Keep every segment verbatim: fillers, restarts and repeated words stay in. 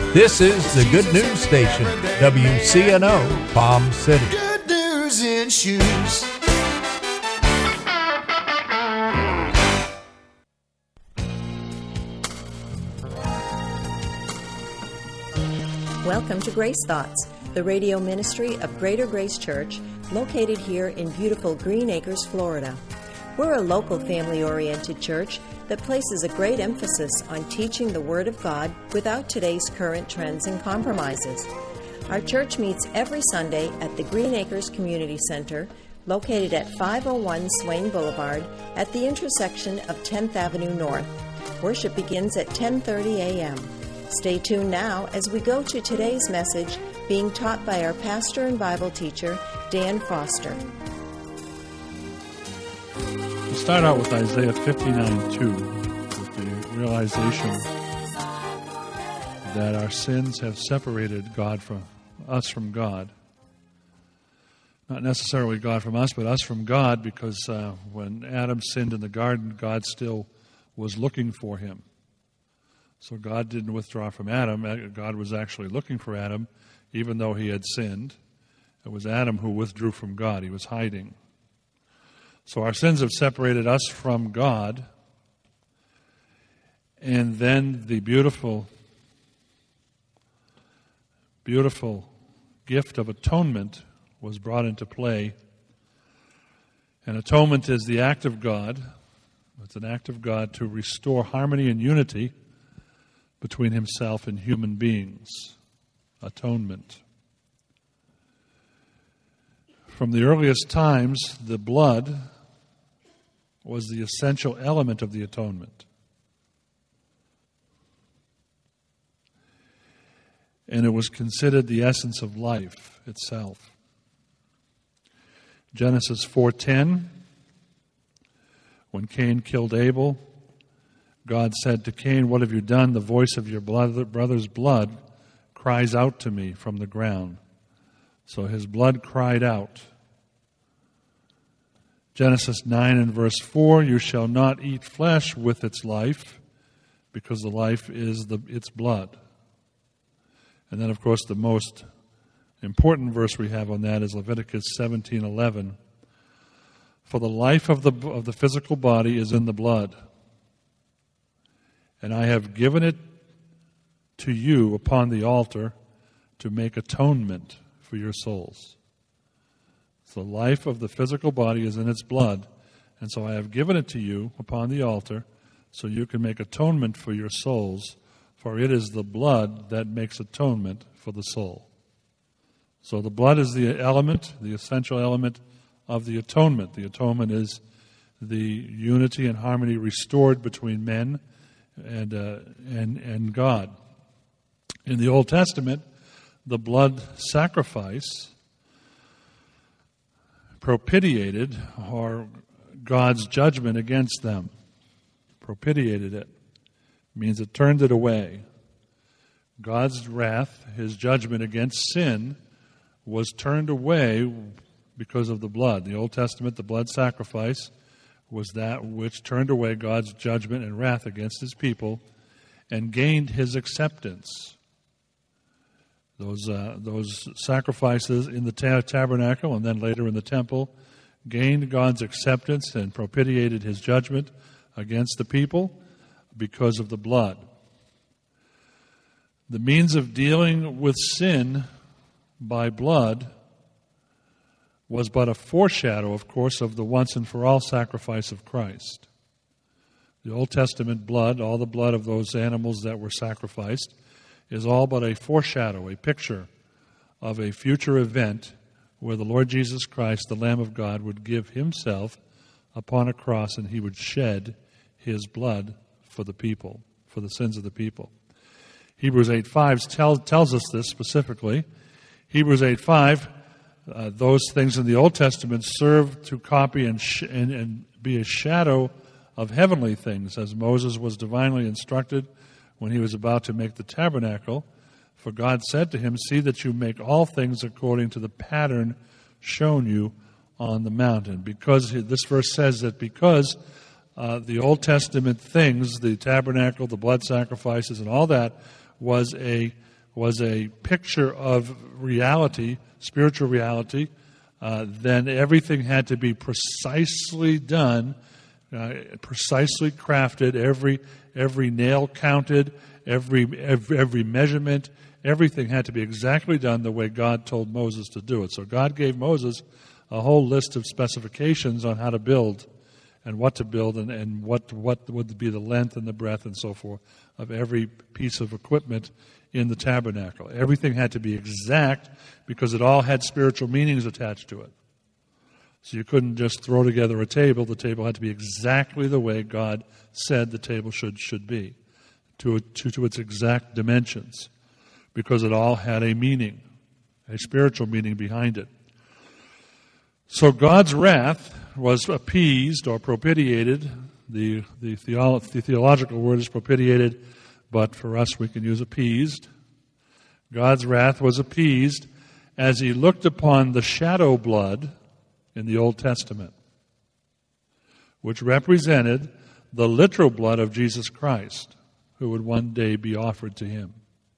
This is the Good News Station, W C N O, Palm City. Good news in shoes. Welcome to Grace Thoughts, the radio ministry of Greater Grace Church, located here in beautiful Green Acres, Florida. We're a local family-oriented church that places a great emphasis on teaching the Word of God without today's current trends and compromises. Our church meets every Sunday at the Green Acres Community Center, located at five oh one Swain Boulevard at the intersection of tenth Avenue North. Worship begins at ten thirty a.m. Stay tuned now as we go to today's message being taught by our pastor and Bible teacher, Dan Foster. We'll start out with Isaiah fifty-nine two, with the realization that our sins have separated God from us from God. Not necessarily God from us, but us from God, because uh, when Adam sinned in the garden, God still was looking for him. So God didn't withdraw from Adam. God was actually looking for Adam, even though he had sinned. It was Adam who withdrew from God. He was hiding. So our sins have separated us from God. And then the beautiful, beautiful gift of atonement was brought into play. And atonement is the act of God. It's an act of God to restore harmony and unity between himself and human beings. Atonement. From the earliest times, the blood was the essential element of the atonement. And it was considered the essence of life itself. Genesis four ten, when Cain killed Abel, God said to Cain, "What have you done? The voice of your brother's blood cries out to me from the ground." So his blood cried out. Genesis nine and verse four, "You shall not eat flesh with its life, because the life is the its blood." And then, of course, the most important verse we have on that is Leviticus seventeen eleven. "For the life of the of the physical body is in the blood. And I have given it to you upon the altar to make atonement for your souls." So the life of the physical body is in its blood. And so I have given it to you upon the altar so you can make atonement for your souls. For it is the blood that makes atonement for the soul. So the blood is the element, the essential element of the atonement. The atonement is the unity and harmony restored between men and uh, and and God. In the Old Testament, the blood sacrifice propitiated or God's judgment against them. Propitiated it means it turned it away. God's wrath, his judgment against sin, was turned away because of the blood. The Old Testament, the blood sacrifice, was that which turned away God's judgment and wrath against his people and gained his acceptance. Those uh, those sacrifices in the ta- tabernacle and then later in the temple gained God's acceptance and propitiated his judgment against the people because of the blood. The means of dealing with sin by blood was but a foreshadow, of course, of the once and for all sacrifice of Christ. The Old Testament blood, all the blood of those animals that were sacrificed, is all but a foreshadow, a picture of a future event where the Lord Jesus Christ, the Lamb of God, would give himself upon a cross and he would shed his blood for the people, for the sins of the people. Hebrews eight five tell, tells us this specifically. Hebrews eight five, uh, those things in the Old Testament serve to copy and, sh- and, and be a shadow of heavenly things, as Moses was divinely instructed when he was about to make the tabernacle. For God said to him, "See that you make all things according to the pattern shown you on the mountain." Because this verse says that because uh, the Old Testament things, the tabernacle, the blood sacrifices, and all that, was a was a picture of reality, spiritual reality, uh, then everything had to be precisely done, uh, precisely crafted, every every nail counted, every, every every measurement, everything had to be exactly done the way God told Moses to do it. So God gave Moses a whole list of specifications on how to build and what to build and, and what what would be the length and the breadth and so forth of every piece of equipment in the tabernacle. Everything had to be exact because it all had spiritual meanings attached to it. So you couldn't just throw together a table. The table had to be exactly the way God said the table should should be, to, to, to its exact dimensions, because it all had a meaning, a spiritual meaning behind it. So God's wrath was appeased or propitiated. The, the, theolo- the theological word is propitiated, but for us we can use appeased. God's wrath was appeased as he looked upon the shadow blood in the Old Testament, which represented the literal blood of Jesus Christ, who would one day be offered to him.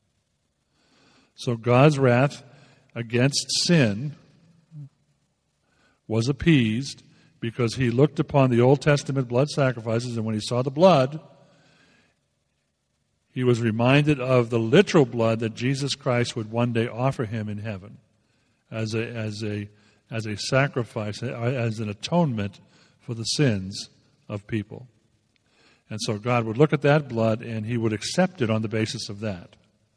So God's wrath against sin was appeased because he looked upon the Old Testament blood sacrifices, and when he saw the blood, he was reminded of the literal blood that Jesus Christ would one day offer him in heaven as a as a as a sacrifice, as an atonement for the sins of people. And so God would look at that blood and he would accept it on the basis of that.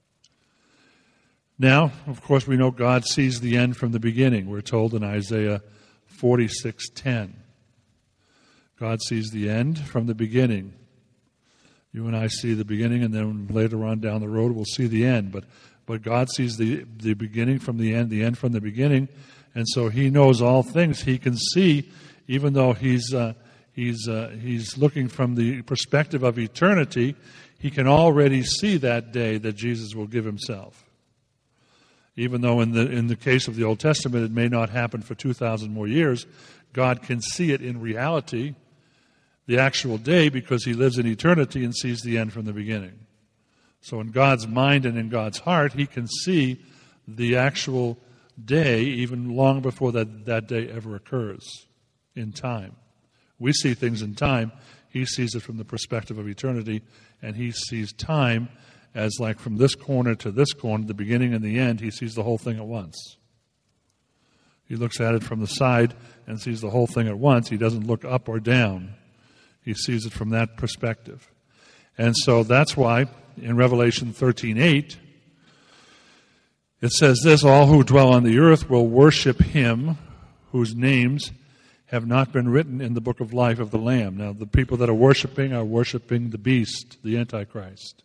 Now, of course, we know God sees the end from the beginning. We're told in Isaiah forty-six ten. God sees the end from the beginning. You and I see the beginning, and then later on down the road we'll see the end. But but God sees the, the beginning from the end, the end from the beginning, and so he knows all things. He can see, even though he's uh, he's uh, he's looking from the perspective of eternity, he can already see that day that Jesus will give himself. Even though in the in the case of the Old Testament it may not happen for two thousand more years, God can see it in reality, the actual day, because he lives in eternity and sees the end from the beginning. So in God's mind and in God's heart, he can see the actual day even long before that, that day ever occurs in time. We see things in time. He sees it from the perspective of eternity, and he sees time as like from this corner to this corner, the beginning and the end. He sees the whole thing at once. He looks at it from the side and sees the whole thing at once. He doesn't look up or down. He sees it from that perspective. And so that's why in Revelation thirteen eight, it says this: all who dwell on the earth will worship him whose names have not been written in the book of life of the Lamb. Now, the people that are worshiping are worshiping the beast, the Antichrist.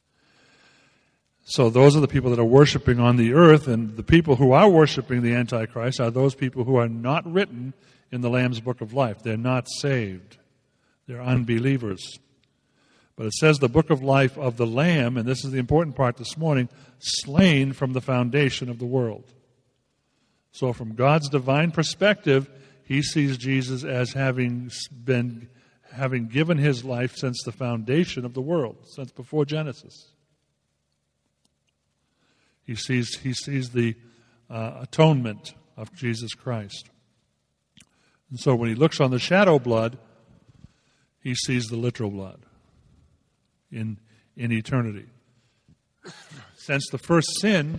So those are the people that are worshiping on the earth, and the people who are worshiping the Antichrist are those people who are not written in the Lamb's book of life. They're not saved. They're unbelievers. But it says the book of life of the Lamb, and this is the important part this morning, slain from the foundation of the world. So from God's divine perspective, he sees Jesus as having been, having given his life since the foundation of the world, since before Genesis. He sees, he sees the uh, atonement of Jesus Christ. And so when he looks on the shadow blood, he sees the literal blood in, in eternity. Since the first sin,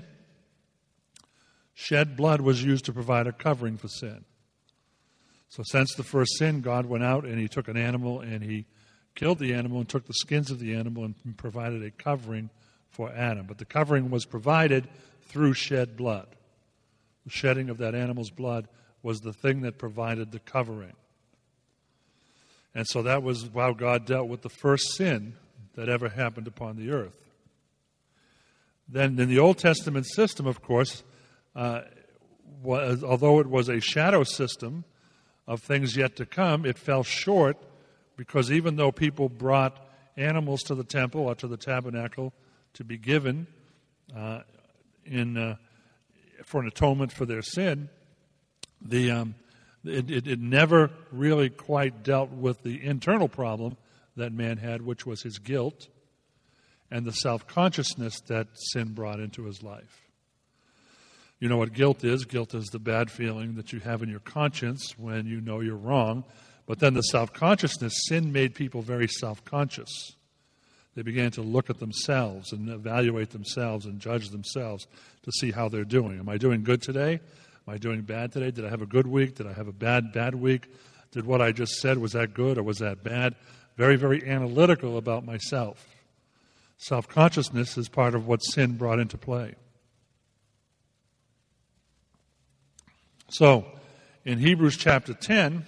shed blood was used to provide a covering for sin. So since the first sin, God went out and he took an animal and he killed the animal and took the skins of the animal and provided a covering for Adam. But the covering was provided through shed blood. The shedding of that animal's blood was the thing that provided the covering. And so that was how God dealt with the first sin that ever happened upon the earth. Then in the Old Testament system, of course, uh, was, although it was a shadow system of things yet to come, it fell short because even though people brought animals to the temple or to the tabernacle to be given uh, in uh, for an atonement for their sin, the um, it, it, it never really quite dealt with the internal problem that man had, which was his guilt, and the self-consciousness that sin brought into his life. You know what guilt is? Guilt is the bad feeling that you have in your conscience when you know you're wrong. But then the self-consciousness, sin made people very self-conscious. They began to look at themselves and evaluate themselves and judge themselves to see how they're doing. Am I doing good today? Am I doing bad today? Did I have a good week? Did I have a bad, bad week? Did what I just said, was that good or was that bad? Very, very analytical about myself. Self-consciousness is part of what sin brought into play. So, in Hebrews chapter ten,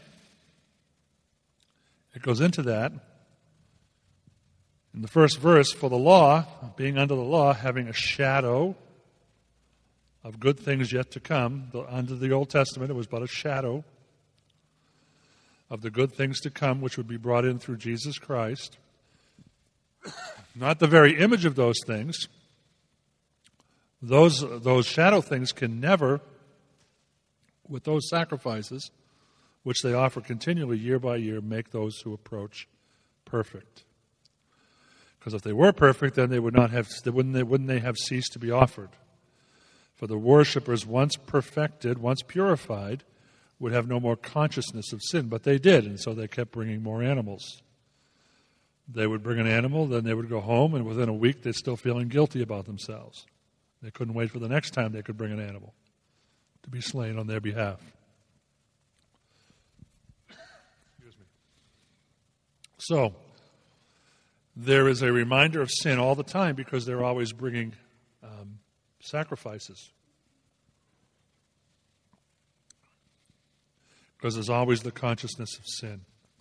it goes into that. In the first verse, for the law, being under the law, having a shadow of good things yet to come. The, under the Old Testament, it was but a shadow of the good things to come, which would be brought in through Jesus Christ. Not the very image of those things. Those, those shadow things can never, with those sacrifices, which they offer continually year by year, make those who approach perfect. Because if they were perfect, then they would not have, they wouldn't, they, wouldn't they have ceased to be offered. For the worshippers, once perfected, once purified, would have no more consciousness of sin. But they did, and so they kept bringing more animals. They would bring an animal, then they would go home, and within a week they're still feeling guilty about themselves. They couldn't wait for the next time they could bring an animal to be slain on their behalf. Excuse me. So, there is a reminder of sin all the time because they're always bringing um, sacrifices. Because there's always the consciousness of sin.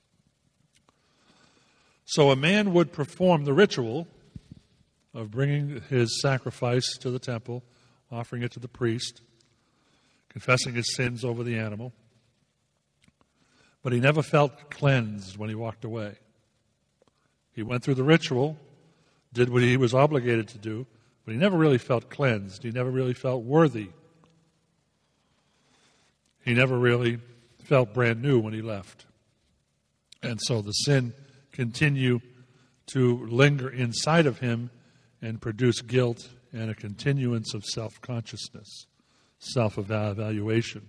So a man would perform the ritual of bringing his sacrifice to the temple, offering it to the priest, confessing his sins over the animal. But he never felt cleansed when he walked away. He went through the ritual, did what he was obligated to do, but he never really felt cleansed. He never really felt worthy. He never really felt brand new when he left. And so the sin continued to linger inside of him and produce guilt and a continuance of self-consciousness, self-evaluation.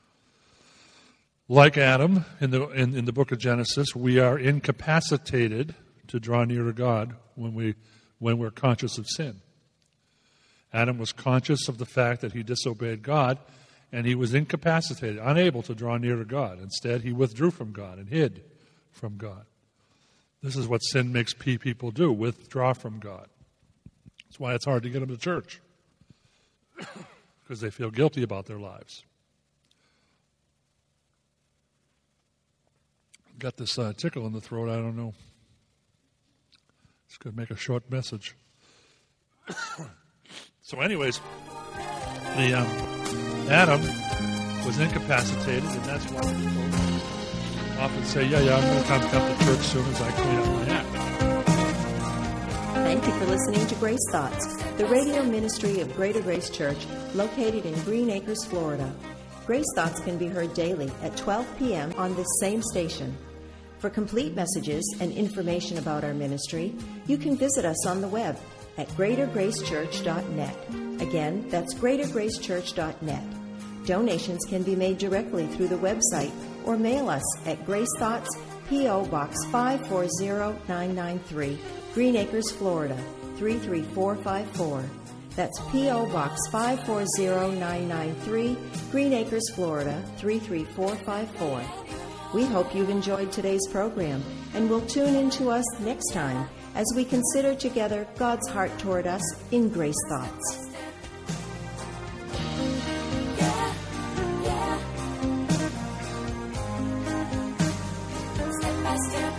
Like Adam in the in, in the book of Genesis, we are incapacitated to draw near to God when we when we're conscious of sin. Adam was conscious of the fact that he disobeyed God, and he was incapacitated, unable to draw near to God. Instead, he withdrew from God and hid from God. This is what sin makes people do, withdraw from God. That's why it's hard to get them to church, because they feel guilty about their lives. Got this uh, tickle in the throat, I don't know. It's going to make a short message. So anyways, the um, Adam was incapacitated, and that's why people often say, yeah, yeah, I'm going to come, come to church as soon as I clean up my act. Thank you for listening to Grace Thoughts, the radio ministry of Greater Grace Church, located in Green Acres, Florida. Grace Thoughts can be heard daily at twelve p.m. on this same station. For complete messages and information about our ministry, you can visit us on the web at greater grace church dot net. Again, that's greater grace church dot net. Donations can be made directly through the website or mail us at Grace Thoughts, P O. Box five four zero nine nine three, Green Acres, Florida, three three four five four. That's P O. Box five four zero nine nine three, Green Acres, Florida, three three four five four. We hope you've enjoyed today's program and will tune in to us next time as we consider together God's heart toward us in Grace Thoughts. Yeah, yeah. Step by step.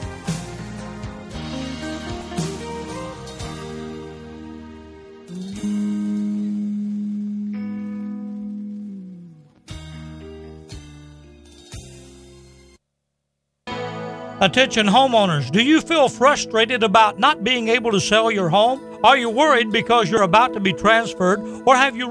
Attention homeowners, do you feel frustrated about not being able to sell your home? Are you worried because you're about to be transferred, or have you